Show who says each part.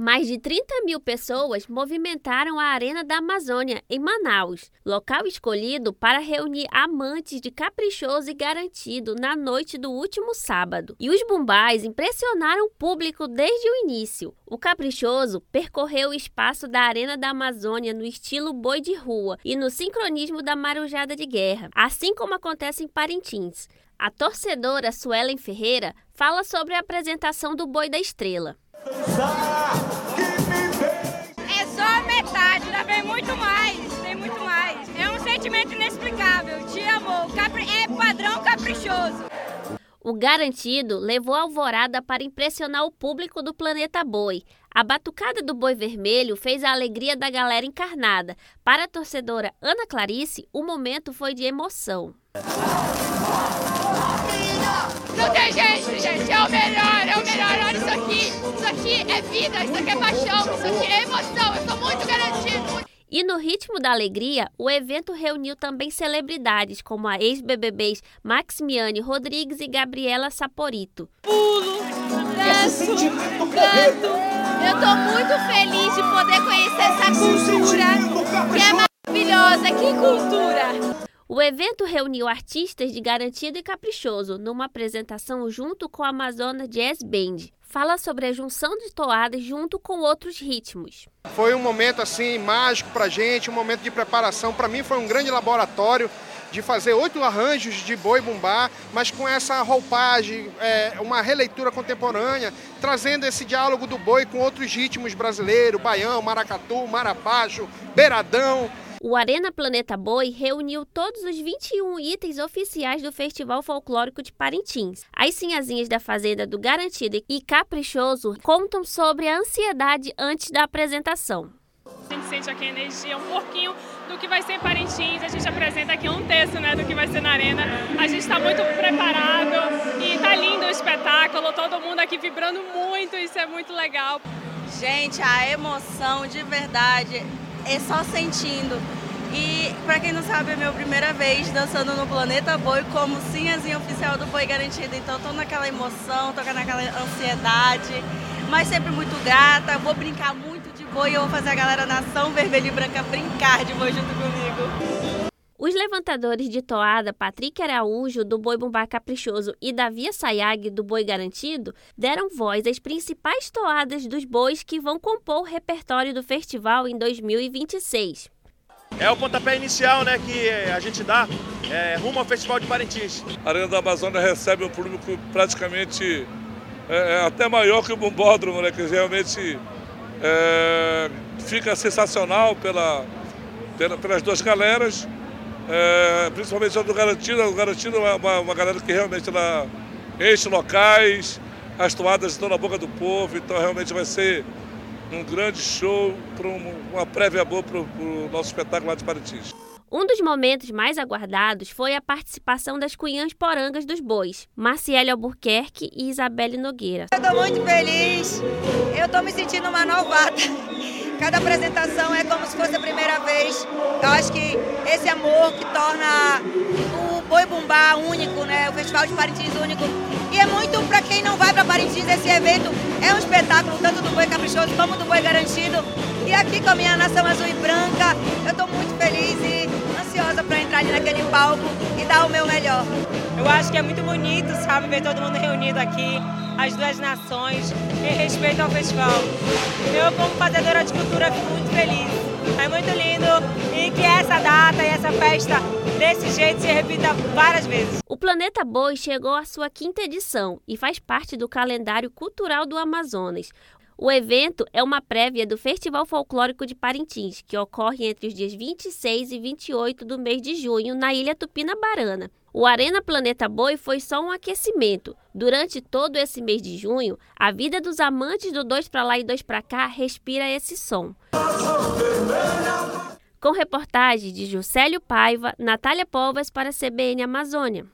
Speaker 1: Mais de 30 mil pessoas movimentaram a Arena da Amazônia, em Manaus, local escolhido para reunir amantes de Caprichoso e Garantido na noite do último sábado. E os bumbás impressionaram o público desde o início. O Caprichoso percorreu o espaço da Arena da Amazônia no estilo boi de rua e no sincronismo da marujada de guerra, assim como acontece em Parintins. A torcedora Suelen Ferreira fala sobre a apresentação do Boi da Estrela.
Speaker 2: É só a metade, ainda vem muito mais, tem muito mais. É um sentimento inexplicável, te amo, é padrão Caprichoso.
Speaker 1: O Garantido levou a alvorada para impressionar o público do Planeta Boi. A batucada do Boi Vermelho fez a alegria da galera encarnada. Para a torcedora Ana Clarice, o momento foi de emoção.
Speaker 2: Não tem jeito, gente, é o melhor, olha isso aqui é vida, isso aqui é paixão, isso aqui é emoção, eu sou muito Garantido.
Speaker 1: E no ritmo da alegria, o evento reuniu também celebridades como a ex-BBBs Maximiane Rodrigues e Gabriela Saporito.
Speaker 2: Pulo, danço, canto, eu tô muito feliz de poder conhecer essa cultura, que é maravilhosa, que cultura!
Speaker 1: O evento reuniu artistas de Garantido e Caprichoso numa apresentação junto com a Amazonas Jazz Band. Fala sobre a junção de toadas junto com outros ritmos.
Speaker 3: Foi um momento assim mágico pra gente, um momento de preparação. Para mim foi um grande laboratório de fazer 8 arranjos de boi bumbá, mas com essa roupagem, uma releitura contemporânea, trazendo esse diálogo do boi com outros ritmos brasileiros, baião, maracatu, marapacho, beiradão.
Speaker 1: O Arena Planeta Boi reuniu todos os 21 itens oficiais do Festival Folclórico de Parintins. As sinhazinhas da Fazenda do Garantido e Caprichoso contam sobre a ansiedade antes da apresentação.
Speaker 4: A gente sente aqui a energia, um pouquinho do que vai ser em Parintins. A gente apresenta aqui um terço, do que vai ser na Arena. A gente está muito preparado e está lindo o espetáculo. Todo mundo aqui vibrando muito, isso é muito legal.
Speaker 5: Gente, a emoção de verdade é só sentindo. E para quem não sabe, é a minha primeira vez dançando no Planeta Boi como sinhazinha oficial do Boi Garantido. Então tô naquela emoção, tô naquela ansiedade, mas sempre muito grata. Vou brincar muito de boi e eu vou fazer a galera nação vermelha e branca brincar de boi junto comigo.
Speaker 1: Os levantadores de toada Patrick Araújo, do Boi Bumbá Caprichoso, e Davi Sayag, do Boi Garantido, deram voz às principais toadas dos bois que vão compor o repertório do festival em 2026.
Speaker 6: É o pontapé inicial que a gente dá rumo ao Festival de Parintins.
Speaker 7: A Arena da Amazônia recebe um público praticamente até maior que o Bumbódromo, que realmente fica sensacional pelas duas galeras. Principalmente a do Garantido. O Garantido é uma galera que realmente ela enche locais, as toadas estão na boca do povo, então realmente vai ser um grande show, uma prévia boa para o nosso espetáculo lá de Parintins.
Speaker 1: Um dos momentos mais aguardados foi a participação das cunhãs porangas dos bois, Marciele Albuquerque e Isabelle Nogueira.
Speaker 8: Eu estou muito feliz, eu estou me sentindo uma novata. Cada apresentação é como se fosse a primeira vez. Eu acho que esse amor que torna o Boi Bumbá único, o Festival de Parintins único. E é muito para quem não vai para Parintins, esse evento é um espetáculo tanto do Boi Caprichoso como do Boi Garantido. E aqui com a minha nação azul e branca, eu estou muito feliz e ansiosa para entrar ali naquele palco e dar o meu melhor.
Speaker 5: Eu acho que é muito bonito, ver todo mundo reunido aqui, as duas nações, em respeito ao festival. Eu, como fazedora de cultura, fico muito feliz. É muito lindo e que essa data e essa festa desse jeito se repita várias vezes.
Speaker 1: O Planeta Boi chegou à sua 5ª edição e faz parte do calendário cultural do Amazonas. O evento é uma prévia do Festival Folclórico de Parintins, que ocorre entre os dias 26 e 28 do mês de junho, na Ilha Tupinabarana. O Arena Planeta Boi foi só um aquecimento. Durante todo esse mês de junho, a vida dos amantes do 2 pra lá e 2 pra cá respira esse som. Com reportagem de Juscelio Paiva, Natália Povas para a CBN Amazônia.